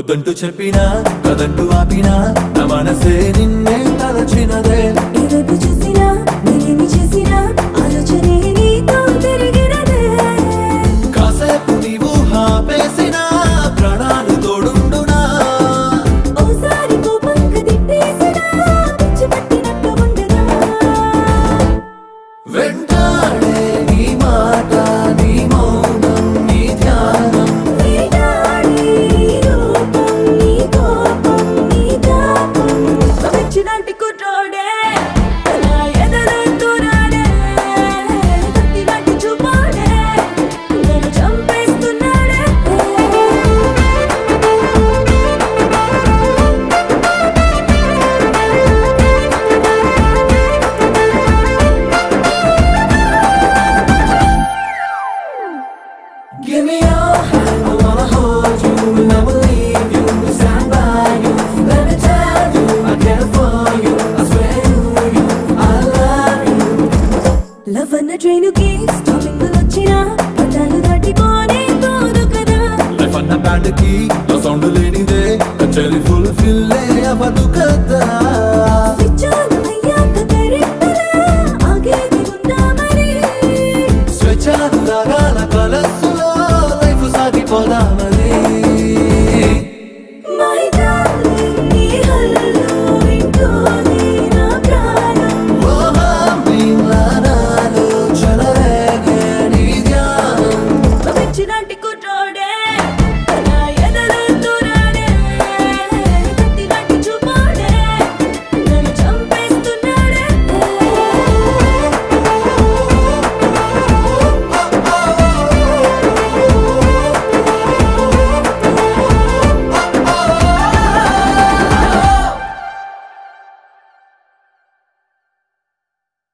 వద్దంటూ చెప్పినా కదంటూ ఆపినా నా మనసే నిన్నే తలచినదే ఏదైపు చూసినా నేనేమి చేసినా ఆలోచనే నీతో తిరిగినదే కాసేపు నీవు హాపేసినా ప్రాణాలు తోడుండునా ఓసారి కోపంగా తిట్టేసినా పిచ్చి పట్టినట్టు ఉండదా వెంటాడే నీ మాట నీ మౌనం నీ ధ్యానం వేటాడి నీ రూపం నీ కోపం నీ తాపం వచ్చినాటి కుట్రోడే నా ఎదలో తోరాడే కత్తిలాంటి చూపాడే నన్ను చంపేస్తున్నాడే Give me your hand, I wanna hold you, never leave you, stand by you. Let me tell you, I care for you, I swear to you, I love you. Love అన్న ట్రైనుకి స్టాపింగ్ వచ్చినా పట్టాలు దాటిపోనే పోదు కదా Life అన్న band కి నా sound లేనిదే కచేరి ఫుల్ ఫిల్ అవ్వదు కదా స్విచ్ ఆన్ అయ్యాక కరెక్టలా ఆగేది ఉందా మరి స్వేచ్ఛను రాగాల కలస్సులో లైఫ్ సాగిపోదామని మై డార్లింగ్ నీ హల్లో వింటూనే నా ప్రాణం నాలో చలరేగే నీ ధ్యానం వచ్చినాటి కుట్రో